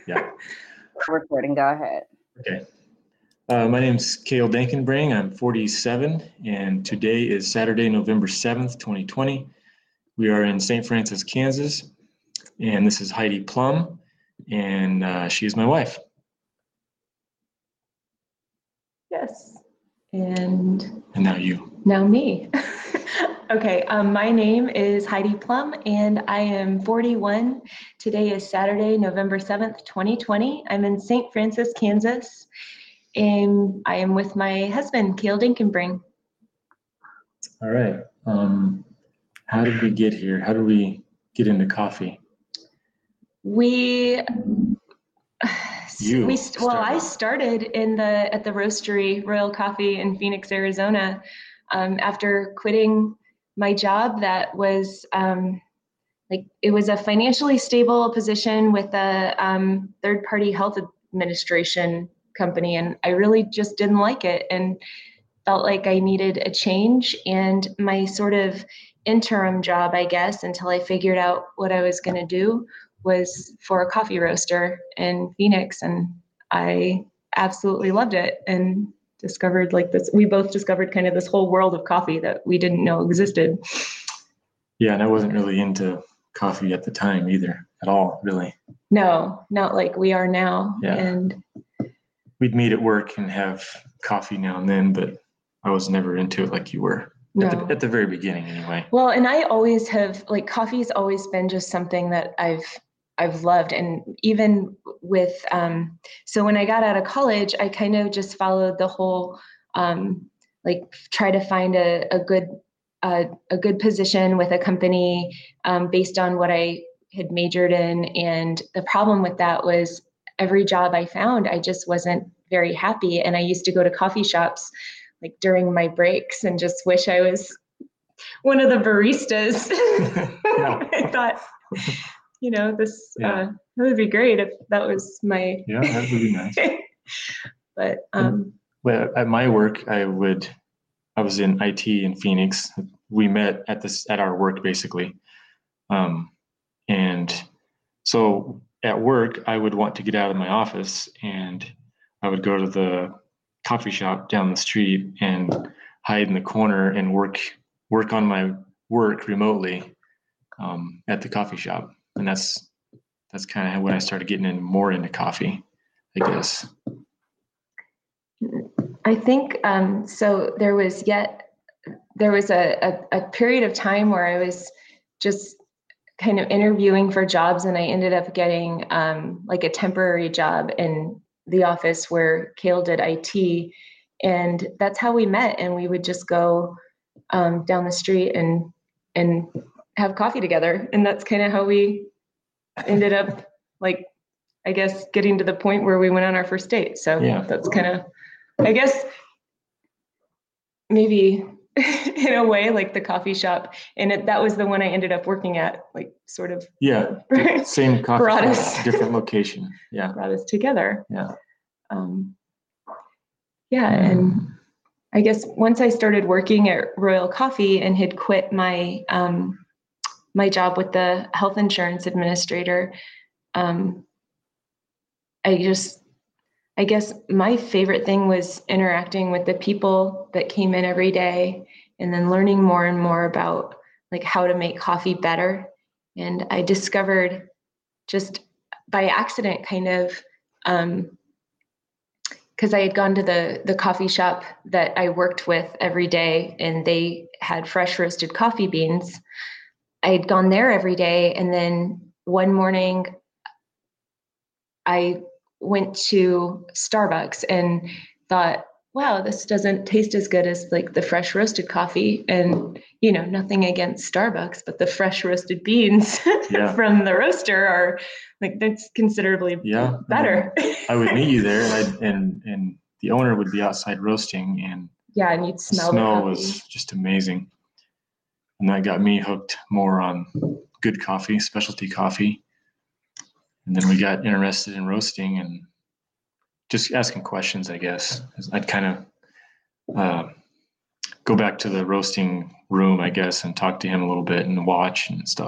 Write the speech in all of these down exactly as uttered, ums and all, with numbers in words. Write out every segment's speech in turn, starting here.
Yeah. Recording, go ahead. Okay. Uh, my name's Cale Dankenbring. I'm forty-seven, and today is Saturday, November seventh, twenty twenty. We are in Saint Francis, Kansas, and this is Heidi Plum, and uh, she is my wife. Yes. And And now you. Now me. Okay, um, my name is Heidi Plum, and I am forty-one. Today is Saturday, November seventh, twenty twenty. I'm in Saint Francis, Kansas, and I am with my husband, Cale Dankenbring. All right. Um, how did we get here? How did we get into coffee? We, You we well, started. I started in the at the roastery Royal Coffee in Phoenix, Arizona, um, after quitting my job that was um, like it was a financially stable position with a um, third-party health administration company, and I really just didn't like it and felt like I needed a change. And my sort of interim job, I guess, until I figured out what I was going to do, was for a coffee roaster in Phoenix, and I absolutely loved it and discovered like this, we both discovered kind of this whole world of coffee that we didn't know existed. Yeah, and I wasn't really into coffee at the time either, at all, really. No, not like we are now. Yeah. And we'd meet at work and have coffee now and then, but I was never into it like you were. No. At the, at the very beginning, anyway. Well, and I always have, like, coffee's always been just something that I've I've loved. And even with, um, so when I got out of college, I kind of just followed the whole, um, like, try to find a, a good uh, a good position with a company um, based on what I had majored in. And the problem with that was every job I found, I just wasn't very happy. And I used to go to coffee shops like during my breaks and just wish I was one of the baristas. I thought, you know, this yeah. uh, that would be great if that was my. Yeah, that would be nice. But um, well, at my work, I would. I was in I T in Phoenix. We met at this at our work basically, um, and so at work, I would want to get out of my office, and I would go to the coffee shop down the street and hide in the corner and work work on my work remotely um, at the coffee shop. And that's that's kind of when I started getting in more into coffee, I guess. I think um, so. There was yet there was a, a a period of time where I was just kind of interviewing for jobs, and I ended up getting um, like a temporary job in the office where Cale did I T, and that's how we met. And we would just go um, down the street and and have coffee together, and that's kind of how we ended up, like, I guess, getting to the point where we went on our first date. So yeah. That's kind of, I guess, maybe in a way, like the coffee shop, and it, that was the one I ended up working at, like, sort of. Yeah, right? Same coffee brought shop, us, different location. Yeah, brought us together. Yeah. Um, yeah, and I guess once I started working at Royal Coffee and had quit my um, my job with the health insurance administrator, um, I just, I guess my favorite thing was interacting with the people that came in every day, and then learning more and more about like how to make coffee better. And I discovered just by accident, kind of, um, because I had gone to the the coffee shop that I worked with every day, and they had fresh roasted coffee beans. I had gone there every day, and then one morning I went to Starbucks and thought, wow, this doesn't taste as good as like the fresh roasted coffee. And, you know, nothing against Starbucks, but the fresh roasted beans yeah. from the roaster are like, that's considerably yeah, better. I, mean, I would meet you there, and, I'd, and and the owner would be outside roasting, and yeah, and you'd smell the smell the coffee. Was just amazing. And that got me hooked more on good coffee, specialty coffee. And then we got interested in roasting and just asking questions, I guess. I'd kind of uh, go back to the roasting room, I guess, and talk to him a little bit and watch and stuff.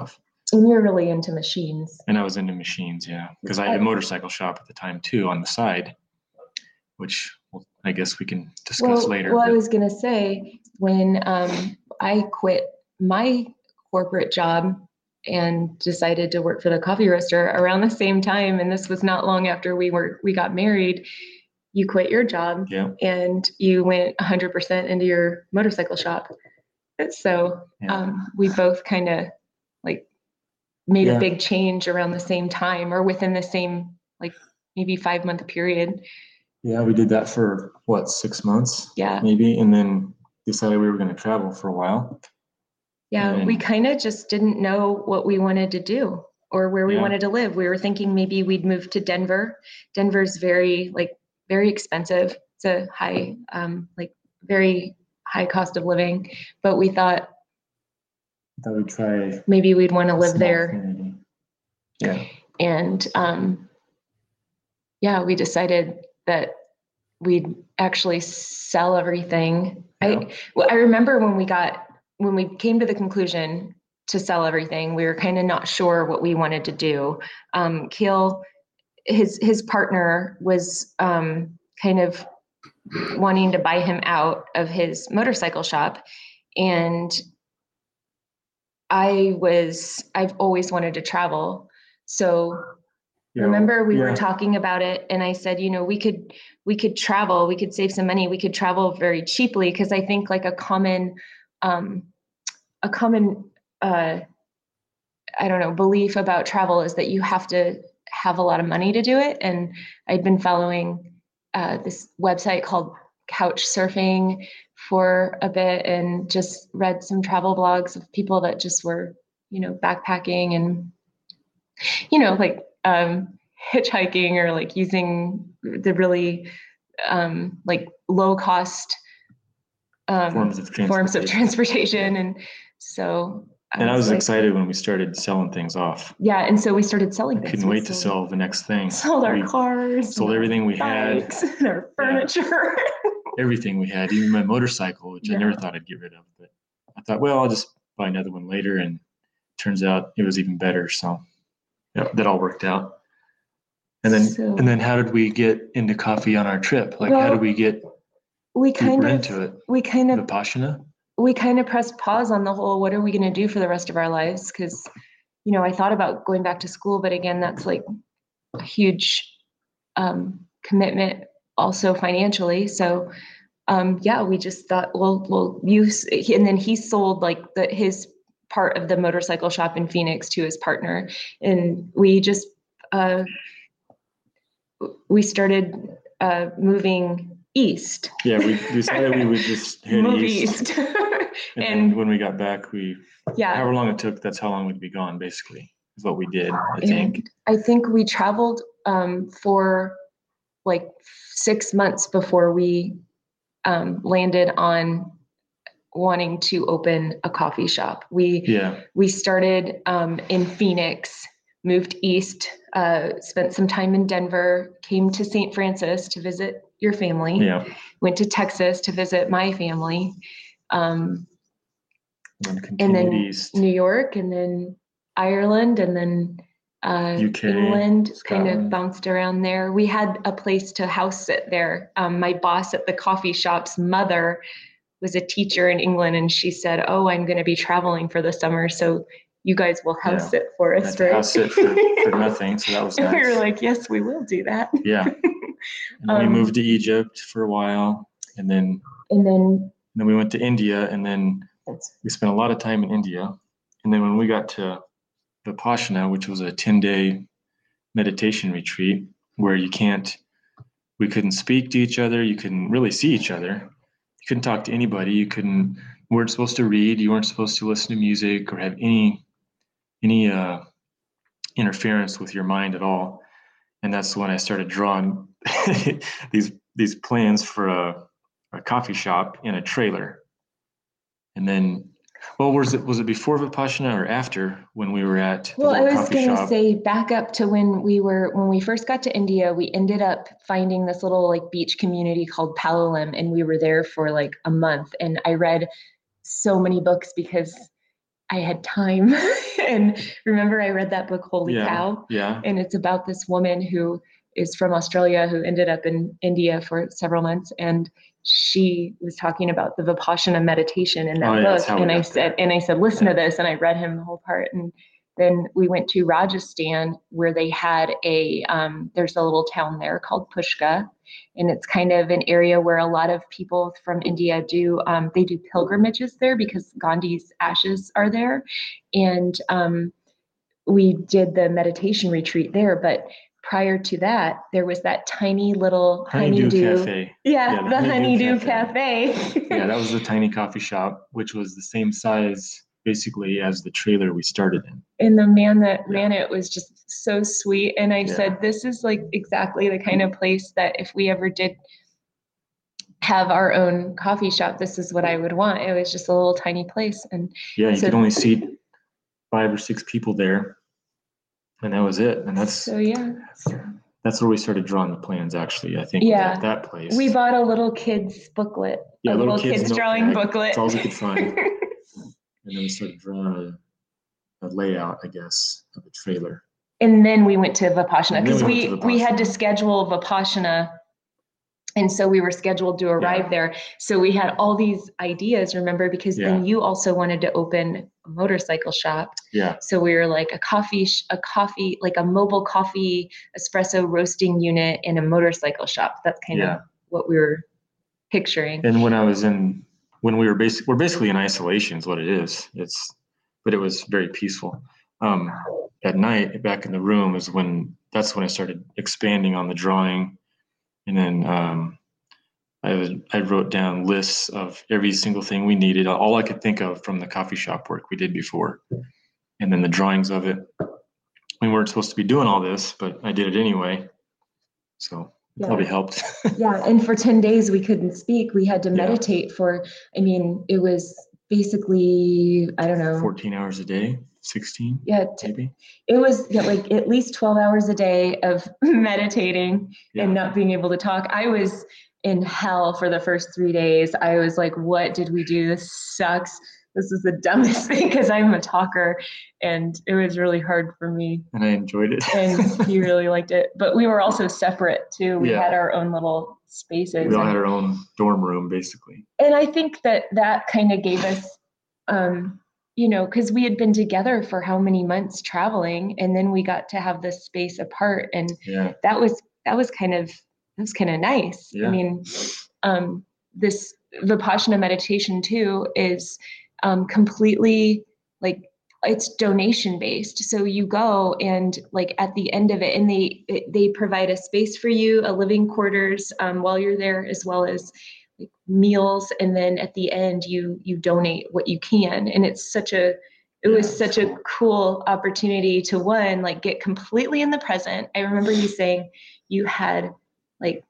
And you're really into machines. And I was into machines, yeah, because I had a motorcycle shop at the time too on the side, which well, I guess we can discuss well, later. Well, but... I was going to say, when um, I quit my corporate job and decided to work for the coffee roaster around the same time, and this was not long after we were we got married, you quit your job yeah. and you went one hundred percent into your motorcycle shop. So yeah. um, we both kind of like made yeah. a big change around the same time, or within the same like maybe five month period. Yeah, we did that for what, six months? Yeah. Maybe, and then decided we were going to travel for a while. Yeah, and... we kind of just didn't know what we wanted to do or where we yeah. wanted to live. We were thinking maybe we'd move to Denver. Denver's very like very expensive. It's a high, um, like very high cost of living, but we thought that we'd try maybe we'd want to live there. Community. Yeah. And um, yeah, we decided that we'd actually sell everything. Yeah. I well, I remember when we got when we came to the conclusion to sell everything, we were kind of not sure what we wanted to do. Um, Keel, his his partner was um, kind of wanting to buy him out of his motorcycle shop, and I was I've always wanted to travel, so. Yeah, remember we yeah. were talking about it, and I said, you know, we could we could travel, we could save some money, we could travel very cheaply, because I think like a common um, a common uh, I don't know belief about travel is that you have to have a lot of money to do it. And I'd been following uh, this website called Couch Surfing for a bit, and just read some travel blogs of people that just were, you know, backpacking and, you know, like. Um, hitchhiking or like using the really um, like low cost um, forms of transportation. Forms of transportation. And so I and was I was like, excited when we started selling things off. Yeah, and so we started selling I things. couldn't we wait sold, to sell the next thing. Sold our we cars. Sold everything we bikes, had. And our furniture. Yeah. Everything we had, even my motorcycle, which yeah. I never thought I'd get rid of. But I thought, well, I'll just buy another one later. And turns out it was even better. So yeah, that all worked out. And then, so, and then, how did we get into coffee on our trip? Like, well, how did we get we kind of into it? We kind of Vipassana. We kind of pressed pause on the whole. What are we going to do for the rest of our lives? Because, you know, I thought about going back to school, but again, that's like a huge um, commitment, also financially. So, um, yeah, we just thought, well, we'll use. And then he sold like the his part of the motorcycle shop in Phoenix to his partner, and we just. Uh, we started uh, moving east. Yeah, we decided we would just head Move east. east. and, and when we got back, we, yeah, however long it took, that's how long we'd be gone, basically, is what we did, I think. And I think we traveled um, for like six months before we um, landed on wanting to open a coffee shop. We, yeah. we started um, in Phoenix, moved east, uh, spent some time in Denver, came to Saint Francis to visit your family, yeah. went to Texas to visit my family, um, and, and then east. New York, and then Ireland, and then uh, U K, England, Scotland. Kind of bounced around there. We had a place to house sit there. Um, my boss at the coffee shop's mother was a teacher in England, and she said, oh, I'm going to be traveling for the summer, so you guys will house yeah. sit for us, right? House sit for, for nothing, so that was nice. We were like, yes, we will do that. Yeah. And um, we moved to Egypt for a while, and then and then and then we went to India, and then we spent a lot of time in India. And then when we got to Vipassana, which was a ten-day meditation retreat where you can't, we couldn't speak to each other, you couldn't really see each other, you couldn't talk to anybody, you couldn't, you weren't supposed to read, you weren't supposed to listen to music or have any any uh, interference with your mind at all. And that's when I started drawing these these plans for a, a coffee shop in a trailer. And then, well, was it was it before Vipassana or after when we were at the well, I was coffee going to shop? say back up to when we were when we first got to India. We ended up finding this little like beach community called Palolem, and we were there for like a month. And I read so many books because I had time. And remember, I read that book, Holy Yeah. Cow, Yeah. and it's about this woman who is from Australia who ended up in India for several months, and she was talking about the Vipassana meditation in that Oh, yeah, that's book. how we And I got said, there. and I said, listen Yeah. to this, and I read him the whole part. And then we went to Rajasthan, where they had a um, there's a little town there called Pushka, and it's kind of an area where a lot of people from India do um, they do pilgrimages there because Gandhi's ashes are there. And um, we did the meditation retreat there, but prior to that, there was that tiny little Honeydew, honeydew. Cafe. Yeah, Yeah, the the Honeydew Honeydew Cafe. Cafe. Yeah, that was the tiny coffee shop, which was the same size basically as the trailer we started in. And the man that Yeah. ran it was just so sweet. And I Yeah. said, this is like exactly the kind of place that if we ever did have our own coffee shop, this is what I would want. It was just a little tiny place. And Yeah, you so, could only seat five or six people there, and that was it. And that's so yeah. that's where we started drawing the plans. Actually, I think Yeah. was at that place. We bought a little kids booklet, yeah, a little, little kids, kids drawing notepad. booklet. That's all we could find. And then we started drawing a, a layout, I guess, of the trailer. And then we went to Vipassana And then because we we, went to we had to Vipassana. schedule Vipassana. And so we were scheduled to arrive Yeah. there. So we had all these ideas, remember, because Yeah. then you also wanted to open a motorcycle shop. Yeah. So we were like a coffee, sh- a coffee, like a mobile coffee espresso roasting unit in a motorcycle shop. That's kind Yeah. of what we were picturing. And when I was in, when we were basic, we're basically in isolation is what it is. It's, but it was very peaceful. Um, at night, back in the room is when, that's when I started expanding on the drawing. And then um, I, was, I wrote down lists of every single thing we needed, all I could think of from the coffee shop work we did before. And then the drawings of it. We weren't supposed to be doing all this, but I did it anyway. So it Yeah. probably helped. Yeah. And for ten days, we couldn't speak. We had to Yeah. meditate for, I mean, it was basically, I don't know. fourteen hours a day, sixteen, Yeah, t- maybe. it was yeah, like at least twelve hours a day of meditating Yeah. and not being able to talk. I was in hell for the first three days. I was like, what did we do? This sucks. This is the dumbest thing because I'm a talker, and it was really hard for me. And I enjoyed it. And he really liked it. But we were also separate too. We Yeah. had our own little spaces. We all and, had our own dorm room, basically. and I think that that kind of gave us, um, you know, because we had been together for how many months traveling, and then we got to have this space apart, and Yeah. that was that was kind of that was kind of nice. Yeah. I mean, um, this Vipassana meditation too is um, completely like it's donation based. So you go and like at the end of it, and they they provide a space for you, a living quarters um, while you're there, as well as like meals, and then at the end you you donate what you can. And it's such a it Yeah, was such cool. a cool opportunity to one like get completely in the present. I remember you saying you had like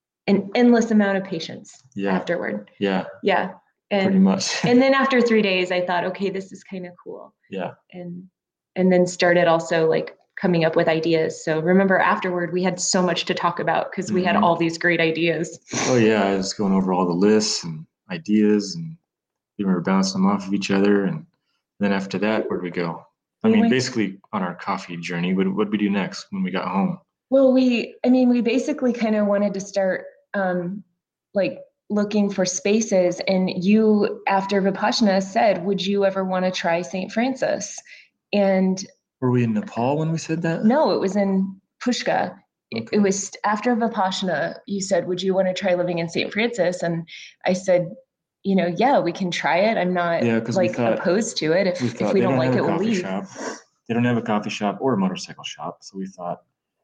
an endless amount of patience Yeah. afterward. Yeah. Yeah. Pretty And much. and then after three days I thought, okay, this is kind of cool. Yeah. And and then started also like coming up with ideas. So remember afterward we had so much to talk about because we had Mhm. all these great ideas. Oh yeah, I was going over all the lists and ideas, and we were bouncing them off of each other. And then after that, where'd we go? I We mean, went- basically on our coffee journey. What what did we do next when we got home? Well, we, I mean, we basically kind of wanted to start um, like looking for spaces. And you, after Vipassana, said, would you ever want to try Saint Francis? And Were we in Nepal when we said that? no, it was in Pushka. It, Okay. it was after Vipassana. You said, would you want to try living in Saint Francis? And I said, you know, yeah, we can try it. I'm not Yeah, 'cause we like thought- opposed to it. If We if thought we they don't, don't like have it, a we'll coffee leave. shop. They don't have a coffee shop or a motorcycle shop. So we thought,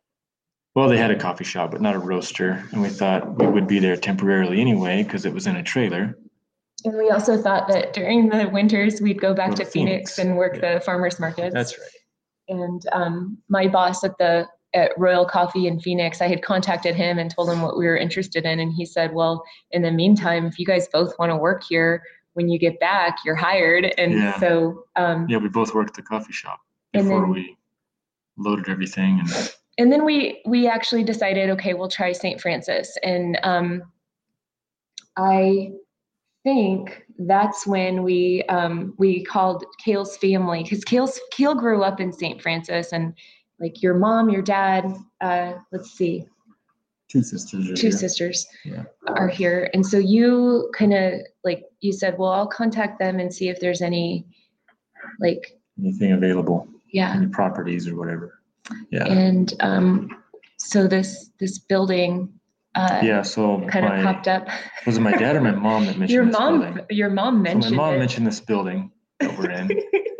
well, they had a coffee shop, but not a roaster. And we thought we would be there temporarily anyway because it was in a trailer. And we also thought that during the winters, we'd go back Go to to Phoenix, Phoenix. and work Yeah. the farmers markets. That's right. And um, my boss at the at Royal Coffee in Phoenix, I had contacted him and told him what we were interested in. And he said, well, in the meantime, if you guys both want to work here, when you get back, you're hired. And Yeah. so, um, Yeah, we both worked at the coffee shop And before then- we loaded everything. And and then we we actually decided, okay, we'll try Saint Francis. And um, I think that's when we um, we called Kale's family, because Kale's Kale grew up in Saint Francis, and like your mom, your dad, uh, let's see, Two sisters are two here. sisters Yeah. are here, and so you kind of like you said, well, I'll contact them and see if there's any like Anything available, yeah, any properties or whatever. Yeah. and um, so this this building uh, Yeah, so kind of my, popped up. was it my dad or my mom that mentioned Your this mom, building? your mom So mentioned my mom it. mentioned this building that we're in,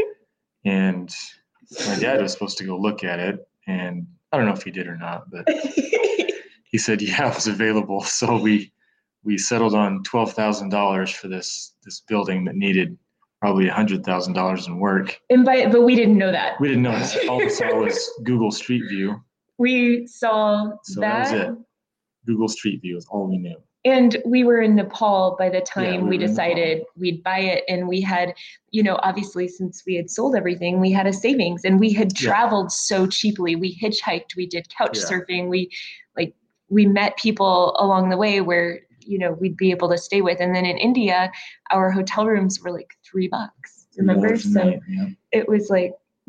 and my dad was supposed to go look at it, and I don't know if he did or not, but he said, yeah, it was available. So we we settled on twelve thousand dollars for this this building that needed probably one hundred thousand dollars in work. And by, but we didn't know that. We didn't know this. All we saw was Google Street View. We saw So that, that was it. Google Street View is all we knew. and we were in Nepal by the Yeah, time we we were in decided Nepal. we'd buy it. And we had, you know, obviously since we had sold everything, we had a savings, and we had Yeah. traveled so cheaply. We hitchhiked, we did couch Yeah. surfing, we like, we met people along the way where, you know, we'd be able to stay with. And then in India, our hotel rooms were like three bucks, remember? Dollars a So night, yeah. it was like,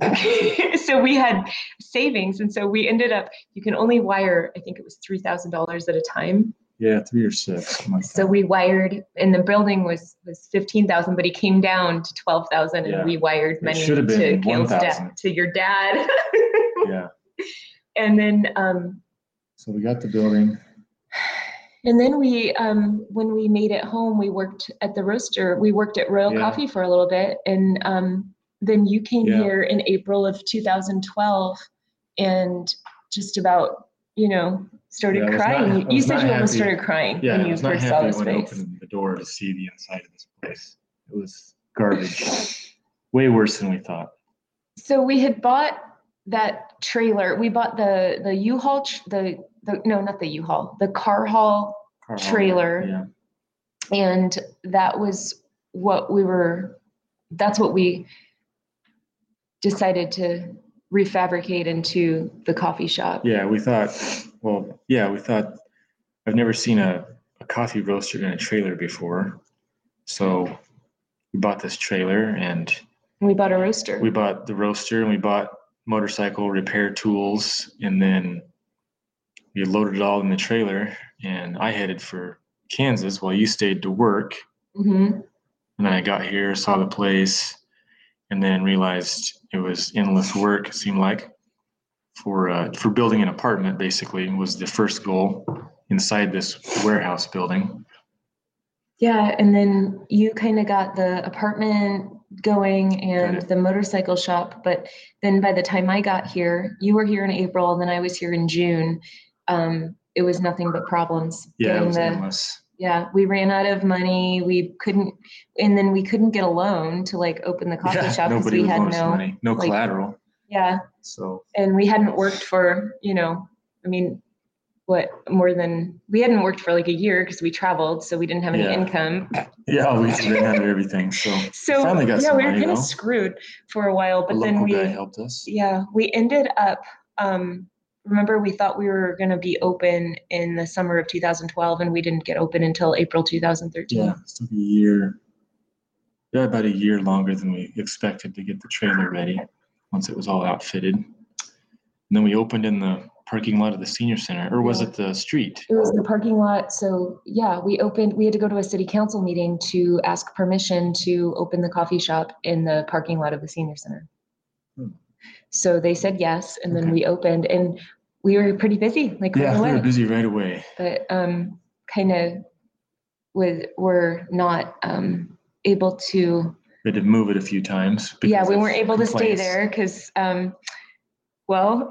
so we had savings. And so we ended up, you can only wire, I think it was three thousand dollars at a time. Yeah, three or six. something like So that. we wired, and the building was, was fifteen thousand, but he came down to twelve thousand, Yeah. and we wired It money should have to been Kale's dad, one thousand. to your dad. Yeah. And then, um, So we got the building. and then we, um, when we made it home, we worked at the roaster. We worked at Royal Yeah. Coffee for a little bit. And um, then you came Yeah. here in April of two thousand twelve and just about, you know, started Yeah, I was not- crying. I You- you was said not you almost happy. started crying Yeah, when I you was not first saw happy this when I place. opened the door to see the inside of this place. It was garbage. Way worse than we thought. So we had bought that trailer. We bought the the U-Haul, tr- the the no, not the U-Haul, the car haul Car haul, trailer. Yeah. And that was what we were, that's what we decided to refabricate into the coffee shop. Yeah, we thought, well, yeah, we thought, I've never seen a, a coffee roaster in a trailer before. So we bought this trailer, and We bought a roaster. we bought the roaster, and we bought motorcycle repair tools, and then we loaded it all in the trailer, and I headed for Kansas while you stayed to work. Mhm. And then I got here, saw the place, and then realized it was endless work, it seemed like, for uh, for building an apartment, basically, was the first goal inside this warehouse building. Yeah, and then you kind of got the apartment going and Got it. the motorcycle shop. But then by the time I got here, you were here in April, and then I was here in June. Um, it was nothing but problems. Yeah, it getting was the, endless. Yeah, we ran out of money. We couldn't, and then we couldn't get a loan to like open the coffee Yeah, shop because nobody we would had loan us no, money, no like- collateral. yeah, So and we hadn't worked for, you know, I mean, what, more than, we hadn't worked for like a year because we traveled, so we didn't have any Yeah. income. yeah, we ran out of everything. So So finally got yeah, some we were money kind of though. screwed for a while, A but then local guy we, helped us. yeah, we ended up, um, remember we thought we were going to be open in the summer of two thousand twelve, and we didn't get open until April two thousand thirteen. Yeah, it took a year. Yeah, about a year longer than we expected to get the trailer ready once it was all outfitted. And then we opened in the parking lot of the senior center, or was Yeah. it the street? It was the parking lot. So yeah, we opened, we had to go to a city council meeting to ask permission to open the coffee shop in the parking lot of the senior center. Hmm. So they said yes, and then Okay. we opened, and we were pretty busy, like right Yeah, we away. were busy right away. But um, kind of with, were not um, able to, We had to move it a few times. yeah, because we of weren't able to stay complaints. there because, um, well,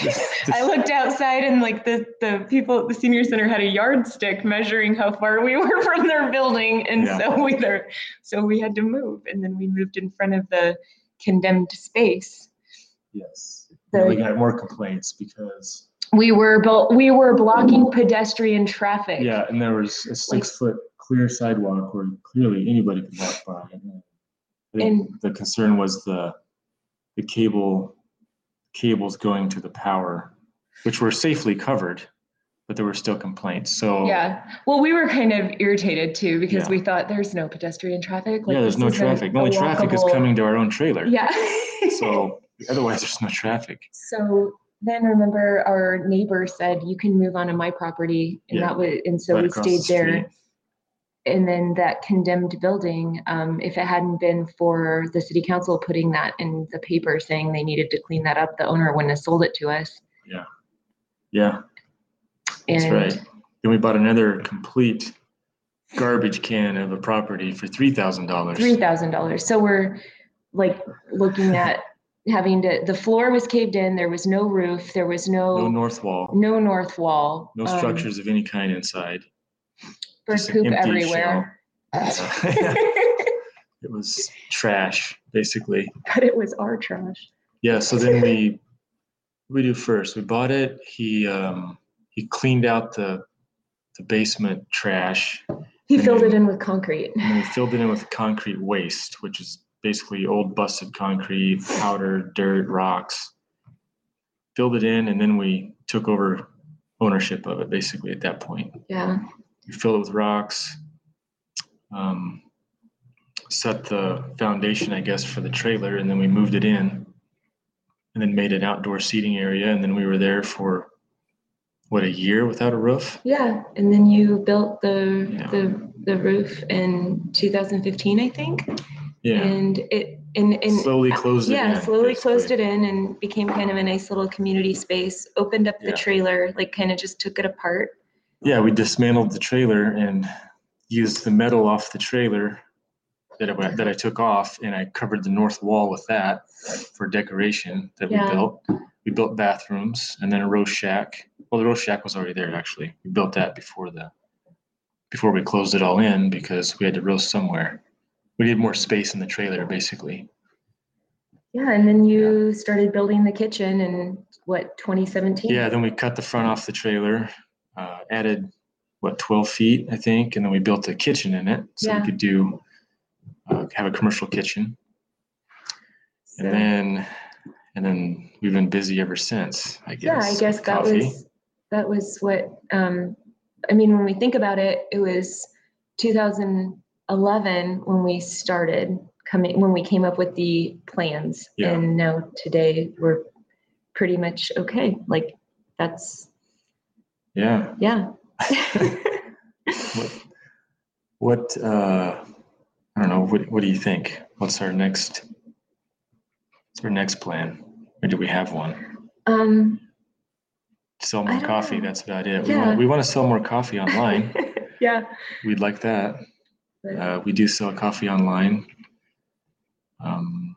I looked outside and like the, the people at the senior center had a yardstick measuring how far we were from their building. And Yeah. so we there, so we had to move, and then we moved in front of the condemned space. Yes. The- And we got more complaints because, We were, blo- we were blocking pedestrian traffic. yeah, and there was a six foot clear sidewalk where clearly anybody could walk by. And I think the concern was the, the cable, cables going to the power, which were safely covered. but there were still complaints. So Yeah. Well, we were kind of irritated too because Yeah. we thought there's no pedestrian traffic. Like, yeah, there's this no isn't traffic. The a only traffic is walkable- coming to our own trailer. Yeah. So otherwise, there's no traffic. So then remember our neighbor said, you can move onto my property. And Yeah. that was, and so Right we across stayed the there. street. And then that condemned building, um, if it hadn't been for the city council putting that in the paper saying they needed to clean that up, the owner wouldn't have sold it to us. Yeah. Yeah. That's And right. Then we bought another complete garbage can of a property for three thousand dollars. three thousand dollars. So we're like looking at having to, the floor was caved in, there was no roof, there was no, No north wall. no north wall. No um, structures of any kind inside. Bird just an poop empty everywhere. It was trash, basically. But it was our trash. Yeah. So then we, what we do first, we bought it. He, um, he cleaned out the, the basement trash. He And filled then- it in with concrete. And then we filled it in with concrete waste, which is basically old busted concrete, powder, dirt, rocks. Filled it in, and then we took over ownership of it basically at that point. Yeah. We filled it with rocks, um, set the foundation, I guess, for the trailer, and then we moved it in and then made an outdoor seating area. And then we were there for, what, a year without a roof? Yeah. And then you built the, Yeah. the, the roof in two thousand fifteen, I think. Yeah. And it, and, and Slowly closed it in. yeah, slowly closed basically. it in and became kind of a nice little community space, opened up the Yeah. trailer, like kind of just took it apart. Yeah, we dismantled the trailer and used the metal off the trailer that I, that I took off, and I covered the north wall with that for decoration that Yeah. we built. We built bathrooms and then a roast shack. Well, the roast shack was already there, actually. We built that before the before we closed it all in because we had to roast somewhere. We needed more space in the trailer, basically. Yeah. And then you started building the kitchen in what, twenty seventeen? Yeah, then we cut the front off the trailer, uh, added, what, twelve feet, I think, and then we built a kitchen in it so Yeah. we could do, uh, have a commercial kitchen. So, And then, and then we've been busy ever since, I guess. yeah, I guess with that coffee. was, that was what, um, I mean, when we think about it, it was two thousand eleven when we started coming, when we came up with the plans. Yeah. And now today we're pretty much okay. Like that's, Yeah. yeah. What, what, uh, I don't know, what, what do you think? What's our next, what's our next plan? Or do we have one? Um, Sell I more don't coffee, know. that's about it. We Yeah. want, we want to sell more coffee online. yeah. We'd like that. But- Uh, we do sell coffee online. Um,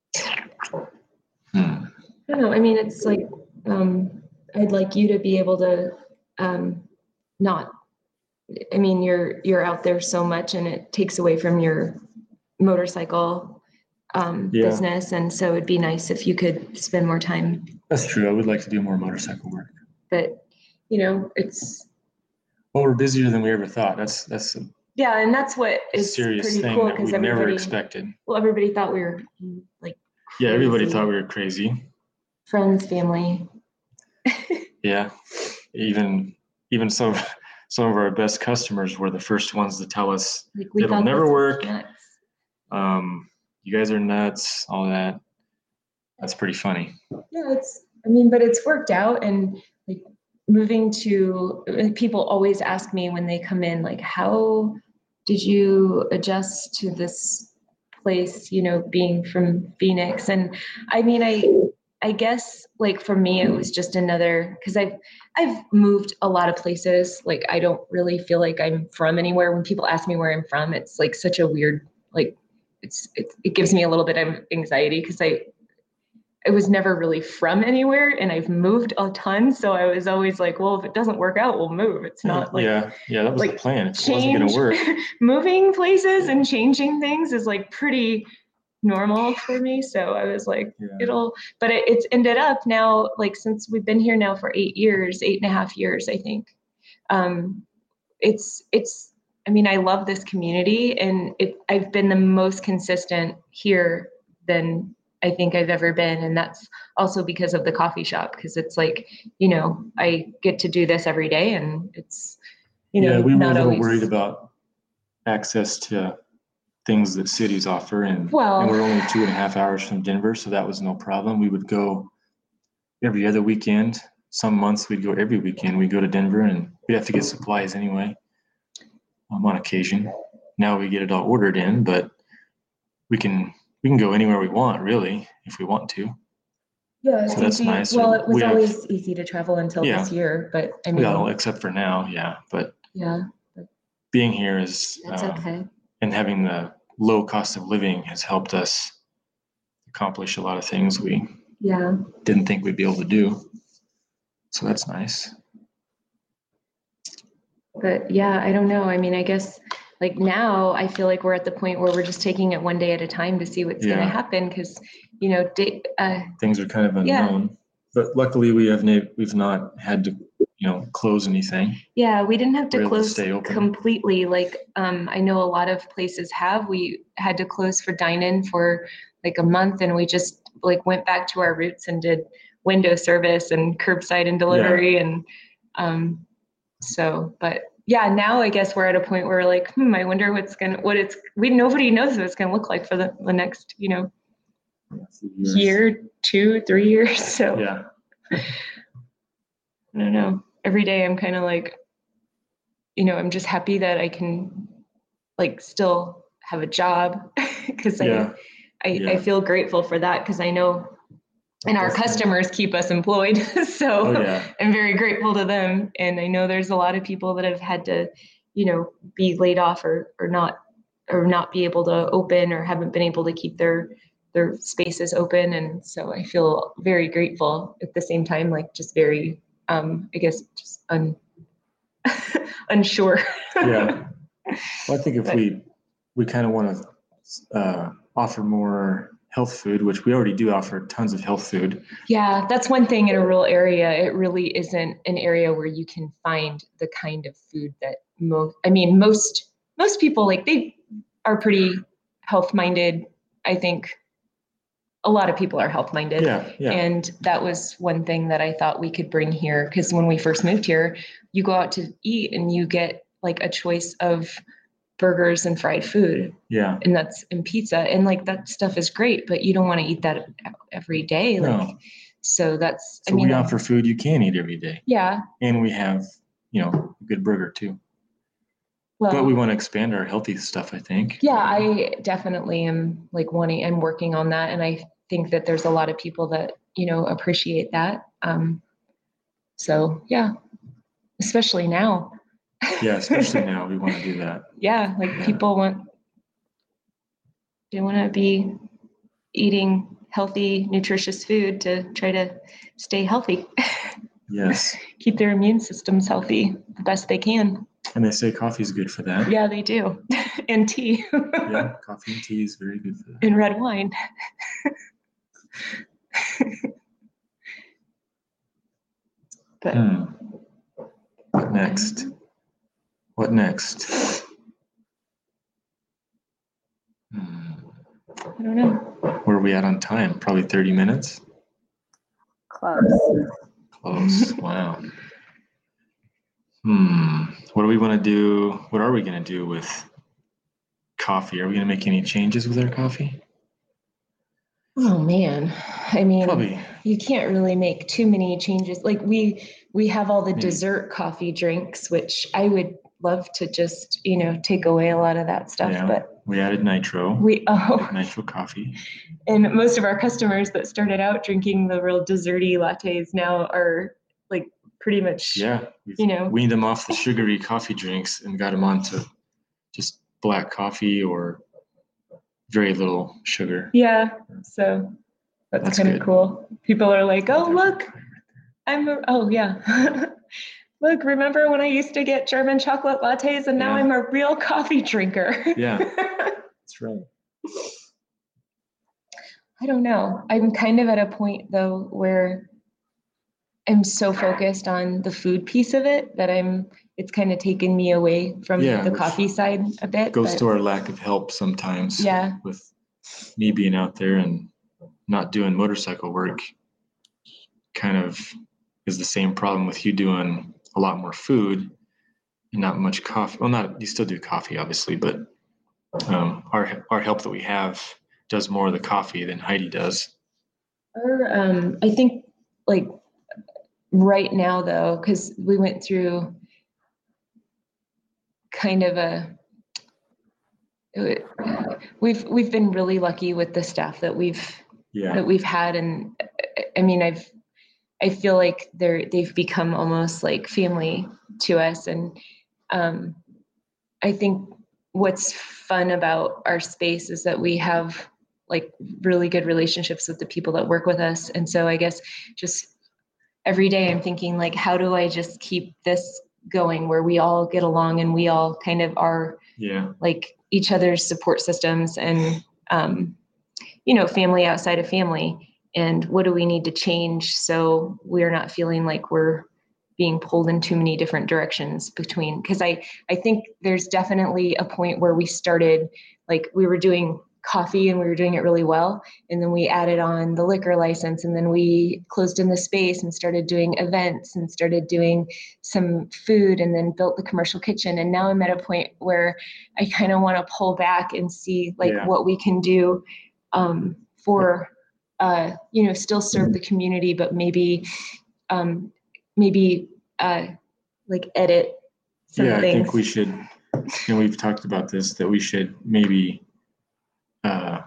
hmm. I don't know. I mean, it's like, um, I'd like you to be able to, um, not, I mean, you're, you're out there so much and it takes away from your motorcycle, um, Yeah. business. And so it'd be nice if you could spend more time, That's true. I would like to do more motorcycle work. but, you know, it's, Well, we're busier than we ever thought. That's, that's a yeah. And that's what is serious pretty thing cool that we because never everybody, expected. well, everybody thought we were like, Yeah, everybody crazy. thought we were crazy. Friends, family. Yeah, even even some some of our best customers were the first ones to tell us, Like we It'll thought never this was work. nuts. um, "You guys are nuts," all that. That's pretty funny. Yeah, it's, I mean, but it's worked out and like moving to, like, people always ask me when they come in, like, how did you adjust to this place, you know, being from Phoenix? And I mean, I, I guess like for me, it was just another, cause I've, I've moved a lot of places. Like, I don't really feel like I'm from anywhere. When people ask me where I'm from, it's like such a weird, like, it's, it, it gives me a little bit of anxiety because I, I was never really from anywhere and I've moved a ton. So I was always like, well, if it doesn't work out, we'll move. It's not like yeah, yeah, that was the like, plan. If it wasn't gonna change, work, moving places and changing things is like pretty normal for me. So I was like, yeah. it'll, but it, it's ended up now, like since we've been here now for eight years, eight and a half years, I think. Um, it's, it's, I mean, I love this community and it, I've been the most consistent here than I think I've ever been. And that's also because of the coffee shop, because it's like, you know, I get to do this every day, and it's, you know, yeah, we were a not little always worried about access to things that cities offer, and, Well- and we're only two and a half hours from Denver, so that was no problem. We would go every other weekend. Some months we'd go every weekend. We'd go to Denver, and we'd have to get supplies anyway, um, on occasion. Now we get it all ordered in, but we can we can go anywhere we want, really, if we want to. Yeah, So that's nice. Well, it was We have- always easy to travel until Yeah. this year, but I mean, Well, except for now, yeah. But yeah, being here is that's um, okay. and having the low cost of living has helped us accomplish a lot of things we Yeah. didn't think we'd be able to do. So that's nice. But yeah, I don't know. I mean, I guess like now I feel like we're at the point where we're just taking it one day at a time to see what's going Yeah. to happen. Cause you know, day, uh, Things are kind of Yeah. unknown, but luckily we have na- we've not had to, you know, close anything. yeah, we didn't have to We're able to close stay open. completely. Like, um, I know a lot of places have, we had to close for dine-in for like a month, and we just like went back to our roots and did window service and curbside and delivery. And, um, so, but yeah, now I guess we're at a point where like, hmm, I wonder what's gonna, what it's, we, nobody knows what it's gonna look like for the, the next, you know, Years. year, two, three years. So Yeah. I don't know. Every day I'm kind of like, you know, I'm just happy that I can like still have a job, because Yeah. I, I, Yeah. I feel grateful for that, because I know, and our Definitely. customers keep us employed. So Oh, yeah. I'm very grateful to them. And I know there's a lot of people that have had to, you know, be laid off or, or not, or not be able to open, or haven't been able to keep their, their spaces open. And so I feel very grateful at the same time, like just very, um, I guess, just un, unsure. Yeah. Well, I think if But- we, we kind of want to uh, offer more health food, which we already do offer tons of health food. Yeah, that's one thing in a rural area. It really isn't an area where you can find the kind of food that most, I mean, most, most people, like, they are pretty health minded. I think a lot of people are health minded. Yeah, yeah. And that was one thing that I thought we could bring here. Because when we first moved here, you go out to eat and you get like a choice of burgers and fried food, Yeah. and that's and pizza, and like that stuff is great, but you don't want to eat that every day. Like, No. so that's, So I mean, we I- offer food you can eat every day, yeah, and we have, you know, a good burger too. well, But we want to expand our healthy stuff, I think. yeah, I definitely am like wanting, I'm working on that. And I think that there's a lot of people that, you know, appreciate that. Um, so yeah, especially now. Yeah, especially now we want to do that. Yeah, like Yeah. people want, they want to be eating healthy, nutritious food to try to stay healthy, Yes. keep their immune systems healthy the best they can. And they say coffee is good for that. Yeah, they do. And tea. Yeah, coffee and tea is very good for that. And red wine. But Hmm. What next? What next? Hmm. I don't know. Where are we at on time? Probably thirty minutes? Close. Close. Wow. Hmm. What do we want to do? What are we going to do with coffee? Are we going to make any changes with our coffee? Oh man. I mean, Probably. you can't really make too many changes. Like we we have all the Maybe. dessert coffee drinks, which I would love to just, you know, take away a lot of that stuff. Yeah. But We added nitro. we oh Nitro coffee. and most of our customers that started out drinking the real desserty lattes now are like pretty much Yeah. We've you know. weaned them off the sugary coffee drinks and got them onto just black coffee or very little sugar. Yeah. So that's, That's kind of good. cool. People are like, oh, Definitely. look, I'm, a, oh, yeah. Look, remember when I used to get German chocolate lattes and now Yeah. I'm a real coffee drinker? Yeah. That's right. I don't know. I'm kind of at a point though where I'm so focused on the food piece of it that I'm, it's kind of taken me away from Yeah, the which coffee side a bit. Goes but to our lack of help sometimes. yeah, With me being out there and not doing motorcycle work kind of is the same problem with you doing a lot more food and not much coffee. Well, not, you still do coffee, obviously, but um, our our help that we have does more of the coffee than Heidi does. Or, um, I think like right now though, because we went through kind of a, we've we've been really lucky with the staff that we've Yeah. that we've had, and I mean I've I feel like they're they've become almost like family to us, and um, I think what's fun about our space is that we have like really good relationships with the people that work with us, and so I guess just every day I'm thinking like, how do I just keep this going where we all get along and we all kind of are Yeah. like each other's support systems and um, you know, family outside of family. And what do we need to change so we're not feeling like we're being pulled in too many different directions between, because I, I think there's definitely a point where we started, like we were doing coffee and we were doing it really well. And then we added on the liquor license, and then we closed in the space and started doing events and started doing some food, and then built the commercial kitchen. And now I'm at a point where I kind of want to pull back and see like Yeah. what we can do um, for, uh, you know, still serve the community, but maybe, um, maybe uh, like edit some Yeah, I things. think we should, and we've talked about this, that we should maybe uh,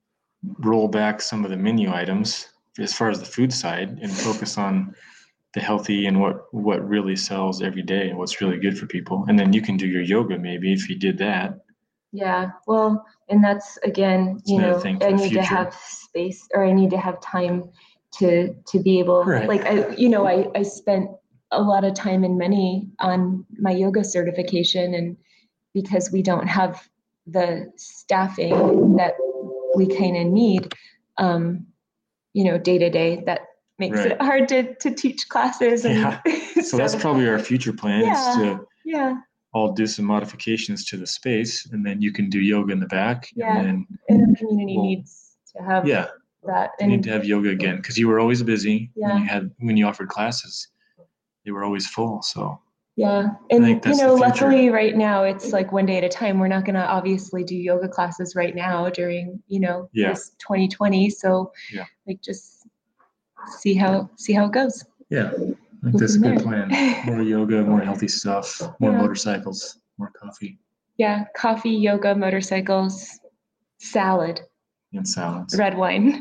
roll back some of the menu items as far as the food side and focus on the healthy and what, what really sells every day and what's really good for people. And then you can do your yoga maybe if you did that. Yeah, well, and that's again, It's you another know, thing for I the need to future. have space, or I need to have time to to be able, Right. like I, you know, I I spent a lot of time and money on my yoga certification, and because we don't have the staffing that we kind of need, um, you know, day to day, that makes Right. it hard to to teach classes. And Yeah. So that's probably our future plan is yeah, to yeah, all do some modifications to the space, and then you can do yoga in the back. Yeah. And then, and the community Well, needs to have yeah, that. you need And to have yoga again because you were always busy when Yeah. you had, when you offered classes, they were always full. So yeah, and think you that's know, the future. luckily right now it's like one day at a time. We're not going to obviously do yoga classes right now during, you know, Yeah. this twenty twenty. So Yeah. like just see how see how it goes. yeah, I think Go that's a from good there. plan. More yoga, more healthy stuff, more Yeah. motorcycles, more coffee Yeah, coffee, yoga, motorcycles, salad, and salads, red wine.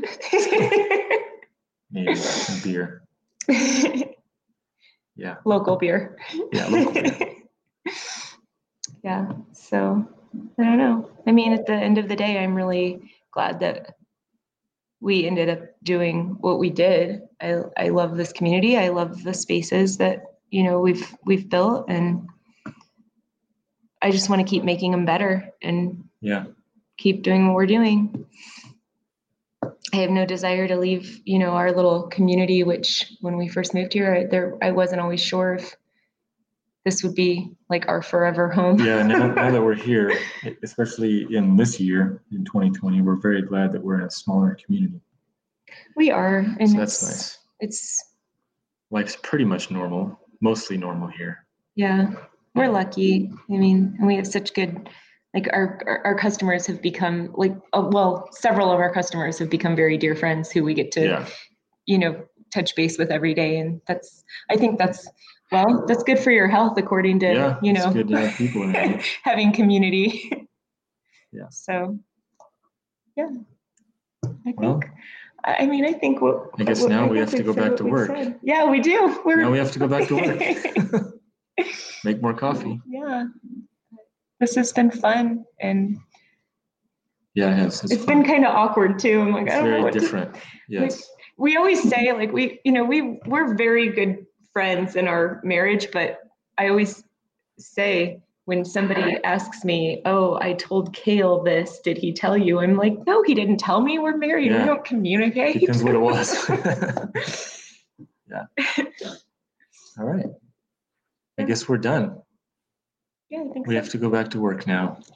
maybe and beer. Yeah. Local beer. Yeah, local beer. Yeah, so I don't know. I mean, at the end of the day, I'm really glad that we ended up doing what we did. I I love this community. I love the spaces that, you know, we've we've built, and I just want to keep making them better and Yeah. keep doing what we're doing. I have no desire to leave, you know, our little community, which when we first moved here, I, there I wasn't always sure if this would be like our forever home. Yeah, now, now that we're here, especially in this year, in twenty twenty, we're very glad that we're in a smaller community. We are, and So that's it's, nice. It's Life's pretty much normal, mostly normal here. yeah, we're lucky. I mean, and we have such good, like our our, our customers have become like, uh, well, several of our customers have become very dear friends who we get to, Yeah. you know, touch base with every day, and that's, I think that's, well, that's good for your health, according to, Yeah, you it's know, good to have people around. having community. Yeah. So, yeah, I think. Well, I mean, I think what. I guess what- now I we think have to we've go said back what to we've work. said. Yeah, we do. We're. Now we have to go back to work. Make more coffee. Yeah, this has been fun, and Yeah, it has. It's, it's fun. been kind of awkward too. I'm like, It's I don't know very what different. to. Yes. We always say like we, you know, we we're very good friends in our marriage, but I always say when somebody asks me, "Oh, I told Kale this. Did he tell you?" I'm like, "No, he didn't tell me. We're married. Yeah. We don't communicate." Depends what it was. Yeah. All right. I guess we're done. Yeah, I think We so. have to go back to work now.